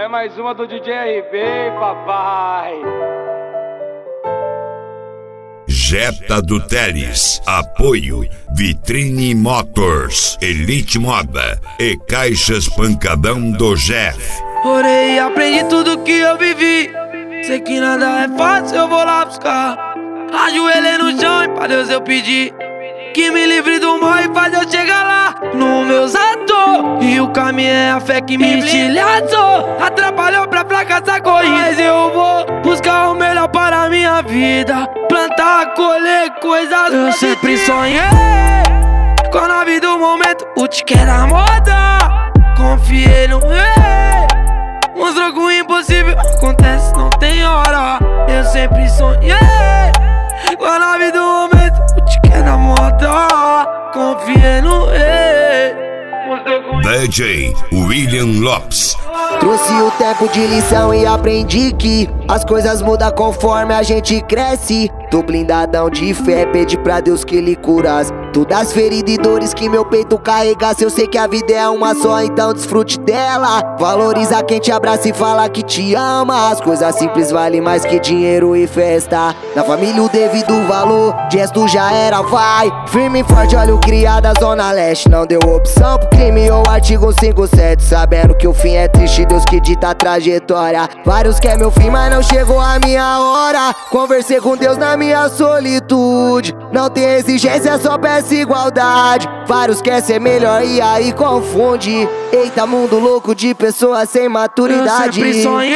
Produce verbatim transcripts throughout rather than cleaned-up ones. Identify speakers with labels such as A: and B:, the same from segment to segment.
A: É mais uma do D J R B, papai.
B: Jetta do Teles, apoio Vitrine Motors, Elite Moda e Caixas Pancadão do Jeff.
C: Orei e aprendi tudo que eu vivi. Sei que nada é fácil, eu vou lá buscar. Ajoelhei no chão e pra Deus eu pedi que me livre do mal e faz eu chegar lá no meus atos. E o caminho é a fé que me estilhaçou. Atrapalhou pra fracassar corrida, mas eu vou buscar o melhor para a minha vida. Plantar, colher coisas eu sempre sonhei. Com a vida do momento, o tique é da moda. Confiei no rei. Mostrou que o impossível acontece, não tem hora. Eu sempre sonhei. Com a vida do momento, o tique é da moda. Confiei no rei.
B: D J William Lopes.
D: Trouxe o tempo de lição e aprendi que as coisas mudam conforme a gente cresce. Tô blindadão de fé, pedi pra Deus que Ele curasse todas as feridas e dores que meu peito carregasse. Eu sei que a vida é uma só, então desfrute dela. Valoriza quem te abraça e fala que te ama. As coisas simples valem mais que dinheiro e festa. Na família o devido valor, gesto já era, vai. Firme e forte, olha o criado da Zona Leste. Não deu opção pro crime ou artigo cinquenta e sete, sabendo que o fim é triste, Deus que dita a trajetória. Vários quer meu fim, mas não chegou a minha hora. Conversei com Deus na minha solitude. Não tem exigência, só peço igualdade. Vários quer ser melhor e aí confunde. Eita, mundo louco de pessoas sem maturidade.
C: Eu sempre sonhei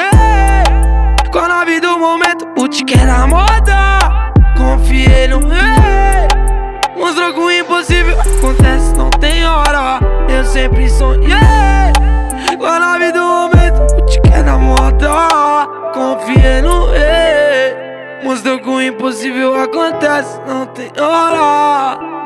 C: com a vida do momento, o tique é da moda. Confiei no rei. Mostrou que o impossível acontece, não tem hora. Eu sempre sonhei com a vida do momento, o tique é da moda. Confiei no rei. Mostrou que o impossível acontece, não tem hora.